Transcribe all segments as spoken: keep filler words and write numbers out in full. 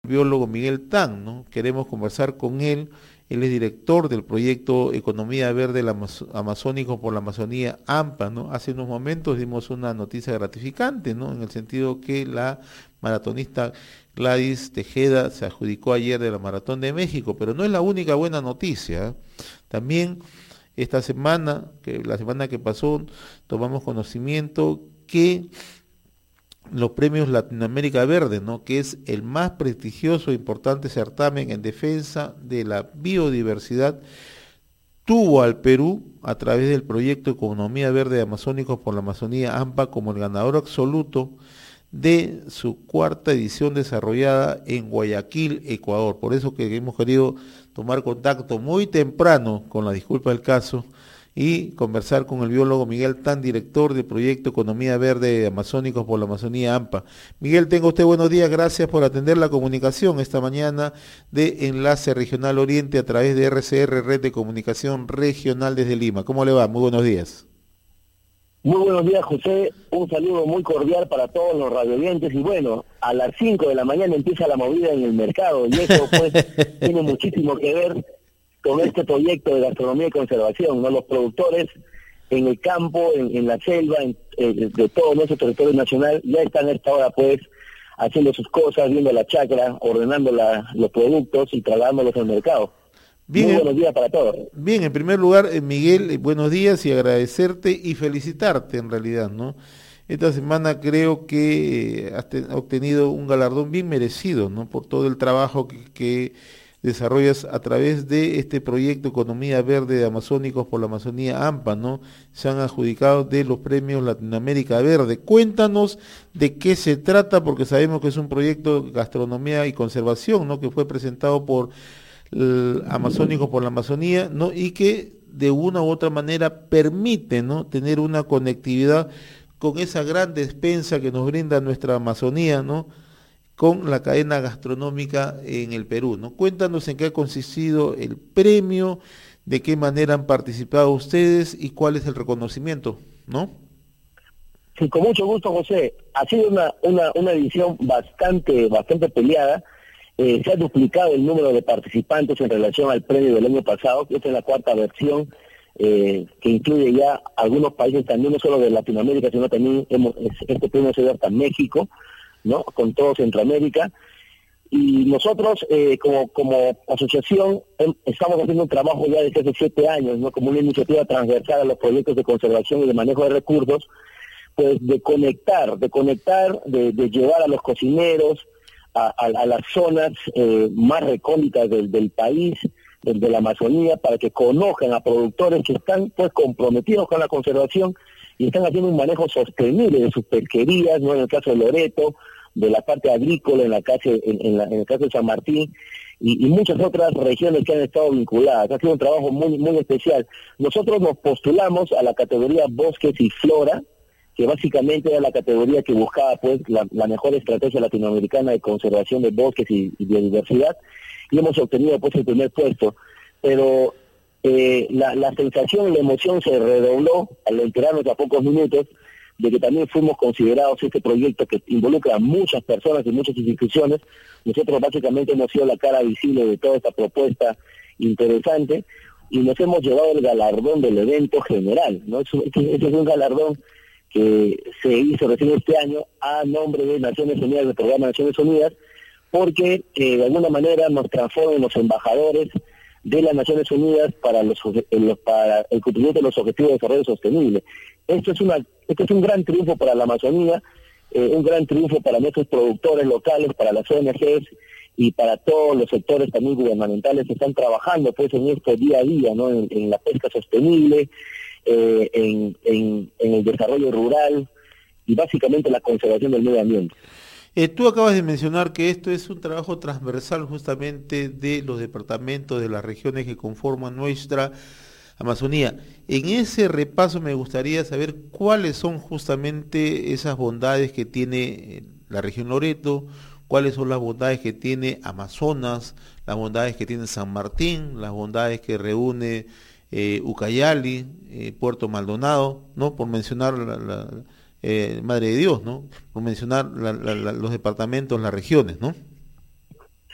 biólogo Miguel Tan, ¿no? Queremos conversar con él. Él es director del proyecto Economía Verde del Amaz- Amazónico por la Amazonía, AMPA, ¿no? Hace unos momentos dimos una noticia gratificante, ¿no? En el sentido que la maratonista Gladys Tejeda se adjudicó ayer de la Maratón de México, pero no es la única buena noticia, ¿eh? También esta semana, que la semana que pasó, tomamos conocimiento que los premios Latinoamérica Verde, ¿no? Que es el más prestigioso e importante certamen en defensa de la biodiversidad, tuvo al Perú, a través del proyecto Economía Verde Amazónicos por la Amazonía, AMPA, como el ganador absoluto de su cuarta edición desarrollada en Guayaquil, Ecuador. Por eso que hemos querido tomar contacto muy temprano, con la disculpa del caso, y conversar con el biólogo Miguel Tan, director del proyecto Economía Verde Amazónicos por la Amazonía, AMPA. Miguel, tenga usted buenos días, gracias por atender la comunicación esta mañana de Enlace Regional Oriente a través de R C R, Red de Comunicación Regional desde Lima. ¿Cómo le va? Muy buenos días. Muy buenos días, José. Un saludo muy cordial para todos los radioyentes. Y bueno, a las cinco de la mañana empieza la movida en el mercado y eso pues tiene muchísimo que ver con este proyecto de gastronomía y conservación, ¿no? Los productores en el campo, en, en la selva, en, eh, de todo nuestro territorio nacional, ya están a esta hora pues haciendo sus cosas, viendo la chacra, ordenando la, los productos y trasladándolos al mercado. Bien, muy buenos días para todos. Bien, en primer lugar, eh, Miguel, eh, buenos días y agradecerte y felicitarte en realidad, ¿no? Esta semana creo que eh, has te- obtenido un galardón bien merecido, ¿no? Por todo el trabajo que, que desarrollas a través de este proyecto Economía Verde de Amazónicos por la Amazonía, AMPA, ¿no? Se han adjudicado de los premios Latinoamérica Verde. Cuéntanos de qué se trata, porque sabemos que es un proyecto de gastronomía y conservación, ¿no? Que fue presentado por el Amazónicos por la Amazonía, ¿no? Y que de una u otra manera permite, ¿no? Tener una conectividad con esa gran despensa que nos brinda nuestra Amazonía, ¿no? Con la cadena gastronómica en el Perú, ¿no? Cuéntanos en qué ha consistido el premio, de qué manera han participado ustedes y cuál es el reconocimiento, ¿no? Sí, con mucho gusto, José. Ha sido una, una, una edición bastante, bastante peleada. Eh, se ha duplicado el número de participantes en relación al premio del año pasado, que esta es la cuarta versión, eh, que incluye ya algunos países también, no solo de Latinoamérica, sino también hemos, este premio se dio hasta México, ¿no? Con todo Centroamérica. Y nosotros, eh, como, como asociación, em, estamos haciendo un trabajo ya desde hace siete años, ¿no? Como una iniciativa transversal a los proyectos de conservación y de manejo de recursos, pues de conectar, de conectar, de, de llevar a los cocineros a, a, a las zonas eh, más recónditas del, del país, del, de la Amazonía, para que conozcan a productores que están pues comprometidos con la conservación y están haciendo un manejo sostenible de sus pesquerías, ¿no? En el caso de Loreto, de la parte agrícola, en la calle, en, en, la, en el caso de San Martín, y, y muchas otras regiones que han estado vinculadas. Ha sido un trabajo muy, muy especial. Nosotros nos postulamos a la categoría Bosques y Flora, que básicamente era la categoría que buscaba pues la, la mejor estrategia latinoamericana de conservación de bosques y, y biodiversidad, y hemos obtenido pues el primer puesto. Pero eh, la, la sensación, la emoción se redobló al enterarnos a pocos minutos de que también fuimos considerados este proyecto que involucra a muchas personas y muchas instituciones. Nosotros básicamente hemos sido la cara visible de toda esta propuesta interesante y nos hemos llevado el galardón del evento general, ¿no? Eso, ese es un galardón que se hizo recién este año a nombre de Naciones Unidas, del programa Naciones Unidas, porque eh, de alguna manera nos transforma en los embajadores de las Naciones Unidas para los, los para el cumplimiento de los objetivos de desarrollo sostenible. Esto es una esto es un gran triunfo para la Amazonía, eh, un gran triunfo para nuestros productores locales, para las O N Ges y para todos los sectores también gubernamentales que están trabajando pues en esto día a día, ¿no? En, en la pesca sostenible, eh, en, en, en el desarrollo rural y básicamente la conservación del medio ambiente. Eh, tú acabas de mencionar que esto es un trabajo transversal justamente de los departamentos, de las regiones que conforman nuestra Amazonía. En ese repaso me gustaría saber cuáles son justamente esas bondades que tiene la región Loreto, cuáles son las bondades que tiene Amazonas, las bondades que tiene San Martín, las bondades que reúne eh, Ucayali, eh, Puerto Maldonado, ¿no? Por mencionar la, la eh, Madre de Dios, ¿no? Por mencionar la, la, la, los departamentos, las regiones, ¿no?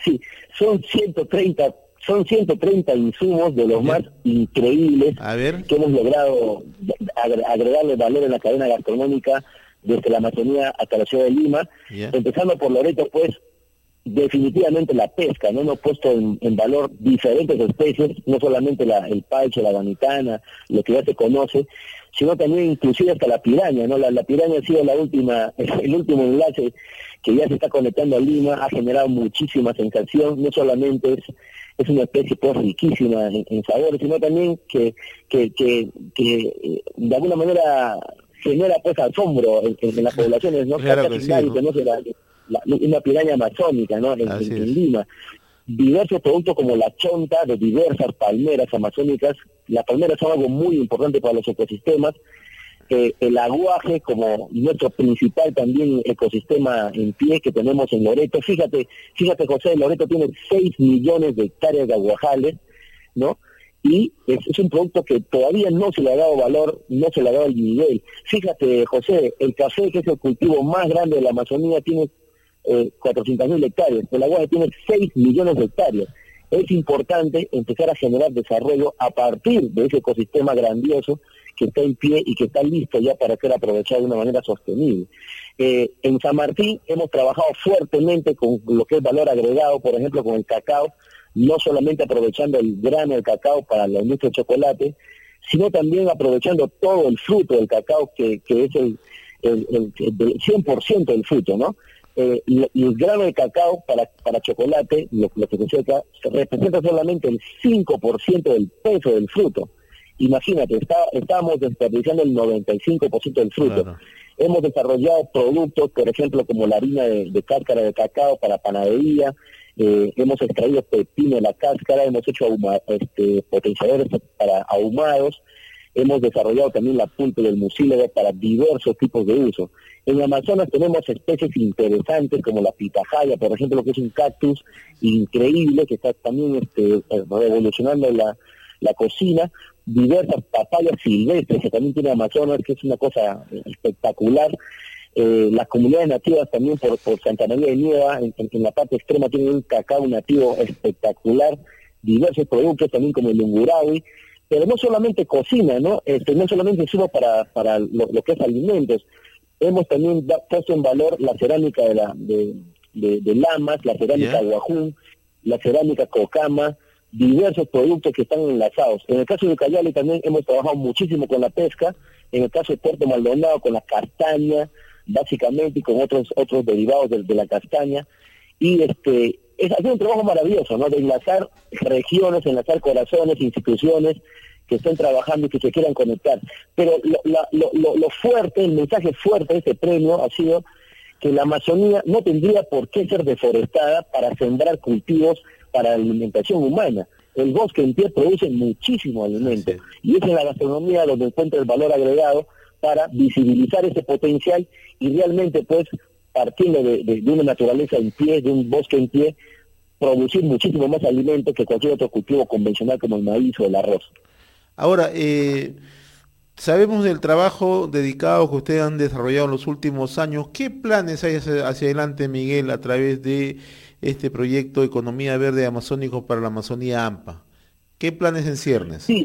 Sí, son ciento treinta, son ciento treinta insumos de los Bien. más increíbles A ver. que hemos logrado agre- agregarle valor en la cadena gastronómica desde la Amazonía hasta la ciudad de Lima. Ya. Empezando por Loreto, pues, definitivamente la pesca, ¿no? Hemos puesto en, en valor diferentes especies, no solamente la, el paiche, la guanitana, lo que ya se conoce, sino también inclusive hasta la piraña, ¿no? La, la piraña ha sido la última, el último enlace que ya se está conectando a Lima, ha generado muchísima sensación, no solamente es, es una especie pues riquísima en, en sabores, sino también que, que, que, que eh, de alguna manera genera pues asombro en, en, en las poblaciones, ¿no? Claro Casi que sí, nadie ¿no? conoce la, la, una piraña amazónica, ¿no? En, Así en, es. en Lima. Diversos productos como la chonta de diversas palmeras amazónicas. Las palmeras son algo muy importante para los ecosistemas. Eh, el aguaje como nuestro principal también ecosistema en pie que tenemos en Loreto. Fíjate, fíjate José, Loreto tiene seis millones de hectáreas de aguajales, ¿no? Y es, es un producto que todavía no se le ha dado valor, no se le ha dado el nivel. Fíjate, José, el café, que es el cultivo más grande de la Amazonía, tiene eh, cuatrocientas mil hectáreas, el aguaje tiene seis millones de hectáreas. Es importante empezar a generar desarrollo a partir de ese ecosistema grandioso que está en pie y que está listo ya para ser aprovechado de una manera sostenible. Eh, en San Martín hemos trabajado fuertemente con lo que es valor agregado, por ejemplo, con el cacao, no solamente aprovechando el grano del cacao para la industria del chocolate, sino también aprovechando todo el fruto del cacao, que, que es el, el, el, el cien por ciento del fruto, ¿no? Eh, y, y el grano de cacao para, para chocolate, lo, lo que se seca, representa solamente el cinco por ciento del peso del fruto. Imagínate, está, estábamos desperdiciando el noventa y cinco por ciento del fruto. Claro. Hemos desarrollado productos, por ejemplo, como la harina de, de cáscara de cacao para panadería, eh, hemos extraído pepino de la cáscara, hemos hecho ahuma, este, potenciadores para ahumados, hemos desarrollado también la pulpa del mucílago para diversos tipos de uso. En Amazonas tenemos especies interesantes como la pitahaya, por ejemplo, que es un cactus increíble que está también este, revolucionando la, la cocina, diversas papayas silvestres que también tiene Amazonas, que es una cosa espectacular. Eh, las comunidades nativas también por, por Santa María de Nieva, en, en, en la parte extrema tienen un cacao nativo espectacular, diversos productos también como el ungurawi, pero no solamente cocina, ¿no? Este, no solamente insumo para, para lo, lo que es alimentos, hemos también da, puesto en valor la cerámica de, la, de, de, de Lamas, la cerámica Yeah. Guajún, la cerámica Cocama, diversos productos que están enlazados. En el caso de Ucayali también hemos trabajado muchísimo con la pesca, en el caso de Puerto Maldonado con la castaña, básicamente, y con otros otros derivados de, de la castaña, y este es ha sido un trabajo maravilloso, ¿no? De enlazar regiones, enlazar corazones, instituciones que estén trabajando y que se quieran conectar. Pero lo, la, lo, lo, lo fuerte, el mensaje fuerte de este premio ha sido que la Amazonía no tendría por qué ser deforestada para sembrar cultivos para la alimentación humana. El bosque en pie produce muchísimo alimento, Sí. y es en la gastronomía donde encuentra el valor agregado para visibilizar ese potencial y realmente, pues, partiendo de, de, de una naturaleza en pie, de un bosque en pie, producir muchísimo más alimento que cualquier otro cultivo convencional como el maíz o el arroz. Ahora, eh, sabemos del trabajo dedicado que ustedes han desarrollado en los últimos años. ¿Qué planes hay hacia, hacia adelante, Miguel, a través de este proyecto Economía Verde Amazónico para la Amazonía AMPA? ¿Qué planes en ciernes? Sí,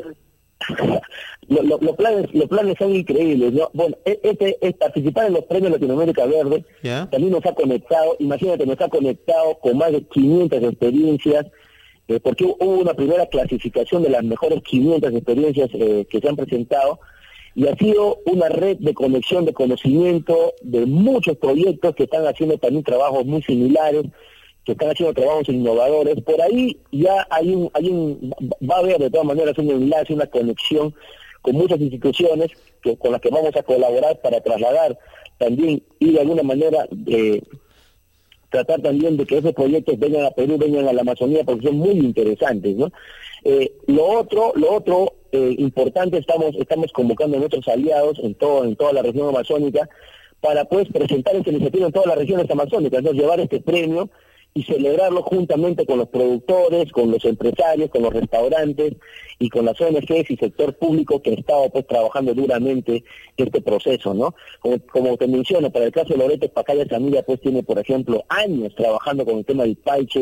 lo- lo- los planes los planes son increíbles, ¿no? Bueno, e- este, es participar en los premios Latinoamérica Verde ¿Ya? también nos ha conectado, imagínate, nos ha conectado con más de quinientas experiencias, eh, porque hubo una primera clasificación de las mejores quinientas experiencias eh, que se han presentado, y ha sido una red de conexión de conocimiento de muchos proyectos que están haciendo también trabajos muy similares, que están haciendo trabajos innovadores. Por ahí ya hay un, hay un, va a haber de todas maneras un enlace, una conexión con muchas instituciones que, con las que vamos a colaborar para trasladar también y de alguna manera eh, tratar también de que esos proyectos vengan a Perú, vengan a la Amazonía, porque son muy interesantes, ¿no? Eh, lo otro, lo otro eh, importante, estamos estamos convocando a nuestros aliados en todo en toda la región amazónica para pues presentar esta iniciativa en todas las regiones amazónicas, ¿no? Llevar este premio y celebrarlo juntamente con los productores, con los empresarios, con los restaurantes y con las O N Ges y sector público que han estado pues trabajando duramente este proceso, ¿no? Como, como te menciono, para el caso de Loreto, Pacaya Familia pues tiene, por ejemplo, años trabajando con el tema del paiche,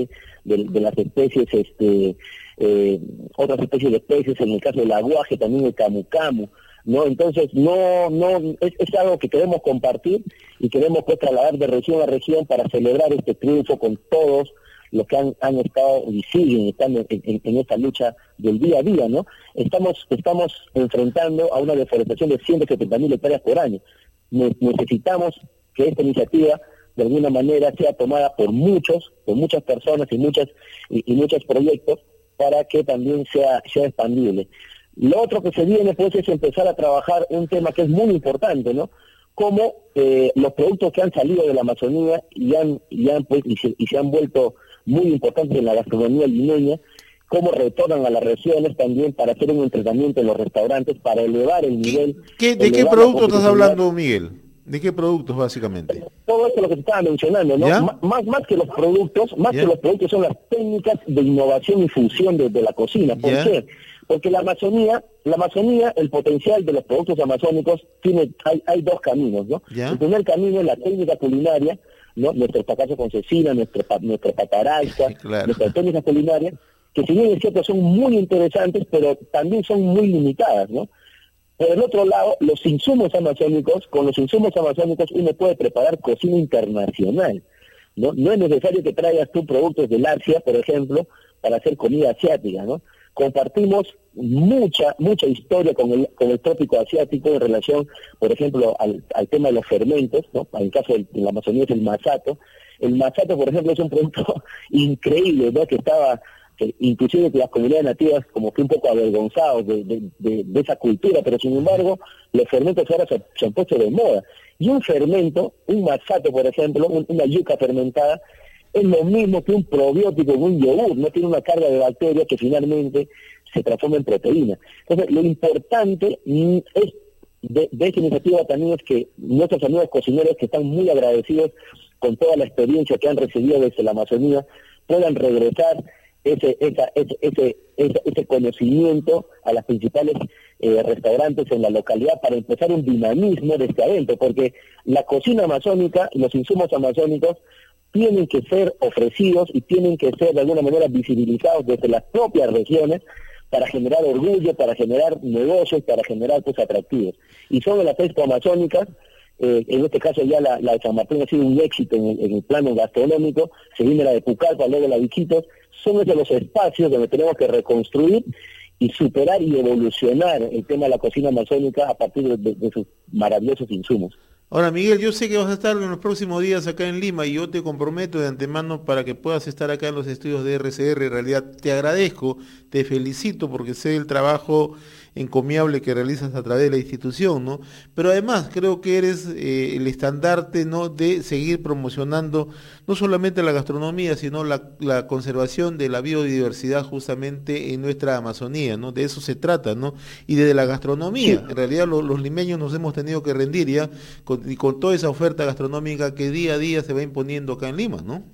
de, de las especies, este, eh, otras especies de peces, en el caso del aguaje, también el camu camu, ¿no? Entonces, no, no, es, es algo que queremos compartir y queremos pues trasladar de región a región para celebrar este triunfo con todos los que han, han estado y siguen estando en, en, en esta lucha del día a día, ¿no? Estamos, estamos enfrentando a una deforestación de ciento setenta mil hectáreas por año. Ne- necesitamos que esta iniciativa de alguna manera sea tomada por muchos, por muchas personas y muchas y, y muchos proyectos para que también sea, sea expandible. Lo otro que se viene pues es empezar a trabajar un tema que es muy importante, ¿no? Como eh, los productos que han salido de la Amazonía y han, y han pues y se, y se han vuelto muy importantes en la gastronomía limeña, cómo retornan a las regiones también para hacer un entrenamiento en los restaurantes, para elevar el nivel. ¿Qué, ¿De qué productos estás hablando, Miguel? ¿De qué productos básicamente? Todo esto es lo que te estaba mencionando, ¿no? M- más, más que los productos, más ¿Ya? que los productos son las técnicas de innovación y fusión de, de la cocina. ¿Por ¿Ya? qué? Porque la Amazonía, la Amazonía, el potencial de los productos amazónicos tiene, hay, hay dos caminos, ¿no? ¿Ya? El primer camino es la técnica culinaria, ¿no? Nuestro pacazo con cecina, nuestro nuestra patarasca, claro. Nuestras técnicas culinarias, que si bien es cierto son muy interesantes, pero también son muy limitadas, ¿no? Por el otro lado, los insumos amazónicos, con los insumos amazónicos uno puede preparar cocina internacional, ¿no? No es necesario que traigas tú productos del Asia, por ejemplo, para hacer comida asiática, ¿no? Compartimos mucha mucha historia con el con el trópico asiático en relación, por ejemplo, al, al tema de los fermentos, ¿no? En el caso de la Amazonía es el masato. El masato, por ejemplo, es un producto increíble, ¿no? Que estaba, que inclusive que las comunidades nativas como que un poco avergonzados de, de, de, de esa cultura, pero sin embargo los fermentos ahora se, se han puesto de moda. Y un fermento, un masato, por ejemplo, un, una yuca fermentada, es lo mismo que un probiótico, un yogur, no tiene una carga de bacterias que finalmente se transforma en proteína. Entonces, lo importante mm, es de, de esta iniciativa también es que nuestros amigos cocineros que están muy agradecidos con toda la experiencia que han recibido desde la Amazonía, puedan regresar ese esa, ese, ese, ese, ese conocimiento a las principales eh, restaurantes en la localidad para empezar un dinamismo de este evento, porque la cocina amazónica, los insumos amazónicos, tienen que ser ofrecidos y tienen que ser de alguna manera visibilizados desde las propias regiones para generar orgullo, para generar negocios, para generar pues atractivos. Y sobre las expo amazónicas, eh, en este caso ya la, la de San Martín ha sido un éxito en el, en el plano gastronómico, se viene la de Pucallpa, luego la de Iquitos, son esos los espacios donde tenemos que reconstruir y superar y evolucionar el tema de la cocina amazónica a partir de, de, de sus maravillosos insumos. Ahora, Miguel, yo sé que vas a estar en los próximos días acá en Lima y yo te comprometo de antemano para que puedas estar acá en los estudios de R C R. En realidad te agradezco, te felicito porque sé el trabajo encomiable que realizas a través de la institución, ¿no? Pero además creo que eres eh, el estandarte, ¿no?, de seguir promocionando no solamente la gastronomía, sino la, la conservación de la biodiversidad justamente en nuestra Amazonía, ¿no? De eso se trata, ¿no? Y desde la gastronomía, sí. En realidad lo, los limeños nos hemos tenido que rendir ya con, y con toda esa oferta gastronómica que día a día se va imponiendo acá en Lima, ¿no?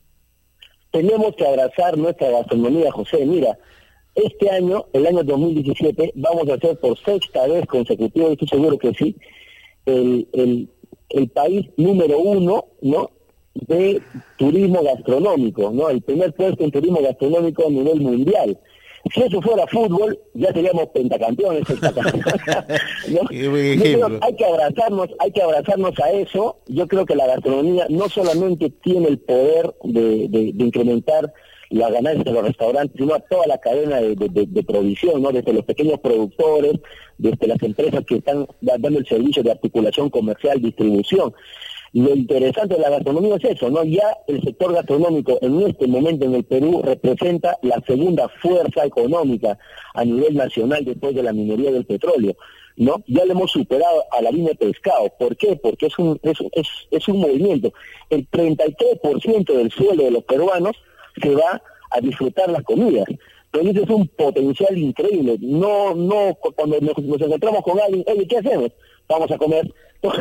Tenemos que abrazar nuestra gastronomía, José. Mira, este año, el año dos mil diecisiete, vamos a hacer por sexta vez consecutiva, estoy seguro que sí, el, el, el país número uno, ¿no?, de turismo gastronómico, ¿no? El primer puesto en turismo gastronómico a nivel mundial. Si eso fuera fútbol, ya seríamos pentacampeones. ¿No? Creo, hay que abrazarnos, hay que abrazarnos a eso. Yo creo que la gastronomía no solamente tiene el poder de, de, de incrementar la ganancia de los restaurantes, sino a toda la cadena de, de, de, de provisión, ¿no? Desde los pequeños productores, desde las empresas que están dando el servicio de articulación comercial, distribución. Lo interesante de la gastronomía es eso, ¿no? Ya el sector gastronómico en este momento en el Perú representa la segunda fuerza económica a nivel nacional después de la minería del petróleo, ¿no? Ya le hemos superado a la línea de pescado. ¿Por qué? Porque es un es, es, es un movimiento. El treinta y tres por ciento del sueldo de los peruanos se va a disfrutar las comidas. Entonces es un potencial increíble. No, no, cuando nos, nos encontramos con alguien, oye, ¿qué hacemos? Vamos a comer.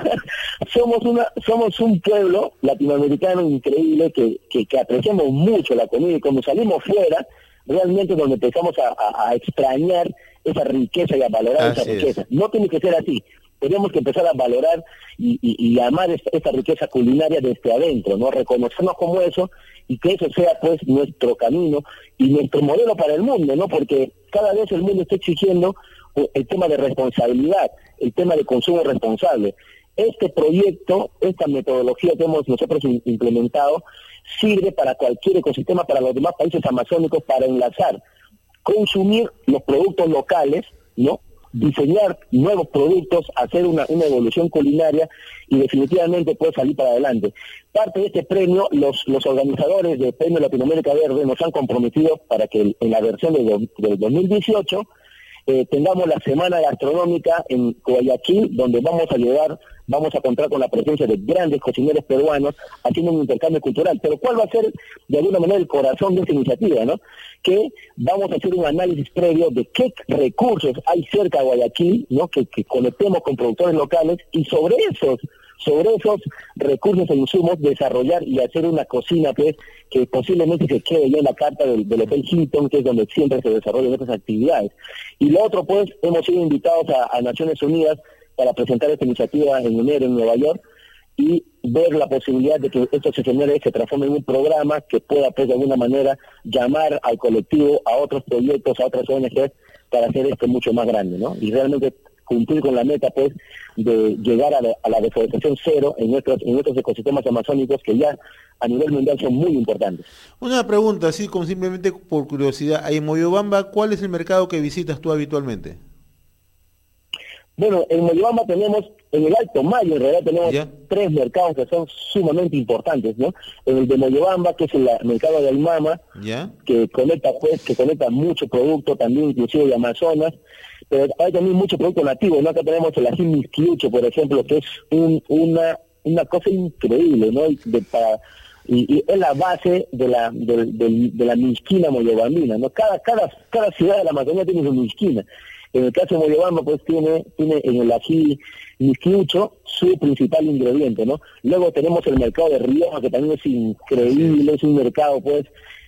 somos una, somos un pueblo latinoamericano increíble que, que, que apreciamos mucho la comida y cuando salimos fuera, realmente donde empezamos a, a, a extrañar esa riqueza y a valorar así esa riqueza. Es. No tiene que ser así. Tenemos que empezar a valorar y, y, y amar esta, esta riqueza culinaria desde adentro, ¿no? Reconocernos como eso y que eso sea pues nuestro camino y nuestro modelo para el mundo, ¿no? Porque cada vez el mundo está exigiendo el tema de responsabilidad, el tema de consumo responsable. Este proyecto, esta metodología que hemos nosotros implementado, sirve para cualquier ecosistema, para los demás países amazónicos, para enlazar, consumir los productos locales, ¿no? Diseñar nuevos productos, hacer una, una evolución culinaria y definitivamente puede salir para adelante. Parte de este premio, los, los organizadores del Premio Latinoamérica Verde nos han comprometido para que en la versión del, del dos mil dieciocho eh, tengamos la semana gastronómica en Guayaquil, donde vamos a llevar, vamos a contar con la presencia de grandes cocineros peruanos haciendo un intercambio cultural. Pero ¿cuál va a ser de alguna manera el corazón de esta iniciativa, no? Que vamos a hacer un análisis previo de qué recursos hay cerca de Guayaquil, ¿no? Que, que conectemos con productores locales y sobre esos sobre esos recursos e insumos desarrollar y hacer una cocina pues que posiblemente se quede ya en la carta del, del Hotel Hilton, que es donde siempre se desarrollan estas actividades. Y lo otro pues, hemos sido invitados a, a Naciones Unidas para presentar esta iniciativa en enero en Nueva York y ver la posibilidad de que esto se genere, se transforme en un programa que pueda pues de alguna manera llamar al colectivo, a otros proyectos, a otras O N Ges para hacer esto mucho más grande, ¿no? Y realmente cumplir con la meta pues de llegar a la, a la deforestación cero en nuestros en nuestros ecosistemas amazónicos que ya a nivel mundial son muy importantes. Una pregunta, así como simplemente por curiosidad, en Moyobamba, ¿cuál es el mercado que visitas tú habitualmente? Bueno, en Moyobamba tenemos, en el Alto Mayo en realidad tenemos ¿Ya? tres mercados que son sumamente importantes, ¿no? En el de Moyobamba, que es el mercado de Aymama, ¿Ya? que conecta pues, que conecta mucho producto también, inclusive de Amazonas, pero hay también mucho producto nativo, ¿no? Acá tenemos el ají misquiucho, por ejemplo, que es un, una una cosa increíble, ¿no? De, para, y, y es la base de la de, de, de la misquina moyobambina, ¿no? Cada cada cada ciudad de la Amazonía tiene su misquina. En el caso de Moyobamba, pues tiene tiene en el ají misquiucho su principal ingrediente, ¿no? Luego tenemos el mercado de Rioja, que también es increíble, es un mercado, pues,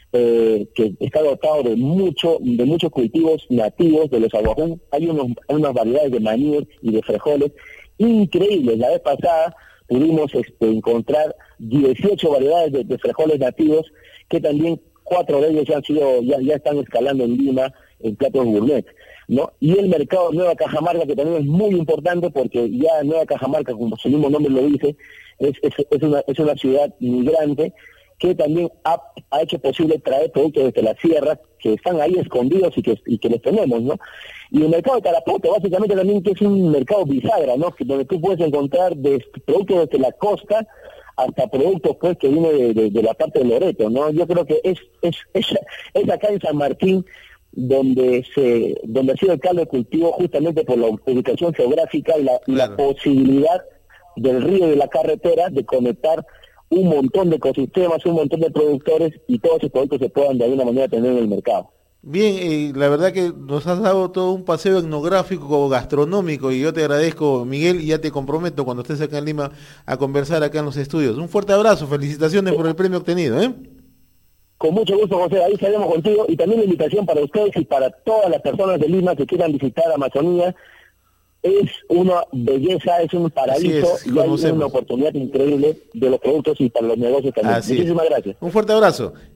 Eh, que está dotado de mucho de muchos cultivos nativos de los aguajún. Hay unos, unas variedades de maní y de frijoles increíbles. La vez pasada pudimos este, encontrar dieciocho variedades de, de frijoles nativos, que también cuatro de ellos ya han sido ya, ya están escalando en Lima en platos gourmet, ¿no? Y el mercado de Nueva Cajamarca, que también es muy importante porque ya Nueva Cajamarca, como su mismo nombre lo dice, es, es, es, una, es una ciudad migrante que también ha, ha hecho posible traer productos desde la sierra que están ahí escondidos y que, y que los tenemos, ¿no? Y el mercado de Tarapoto, básicamente también que es un mercado bisagra, ¿no? Que donde tú puedes encontrar de, productos desde la costa hasta productos pues que vienen de, de, de la parte de Loreto, ¿no? Yo creo que es es, es es acá en San Martín donde se donde ha sido el caldo de cultivo justamente por la ubicación geográfica y la, claro. y la posibilidad del río y de la carretera de conectar un montón de ecosistemas, un montón de productores y todos esos productos se puedan de alguna manera tener en el mercado. Bien, eh, la verdad que nos has dado todo un paseo etnográfico, gastronómico, y yo te agradezco, Miguel, y ya te comprometo cuando estés acá en Lima a conversar acá en los estudios. Un fuerte abrazo, felicitaciones por el premio obtenido, ¿eh? Con mucho gusto, José, ahí estaremos contigo, y también la invitación para ustedes y para todas las personas de Lima que quieran visitar la Amazonía. Es una belleza, es un paraíso es, y hay una oportunidad increíble de los productos y para los negocios también. Así Muchísimas es. gracias. Un fuerte abrazo.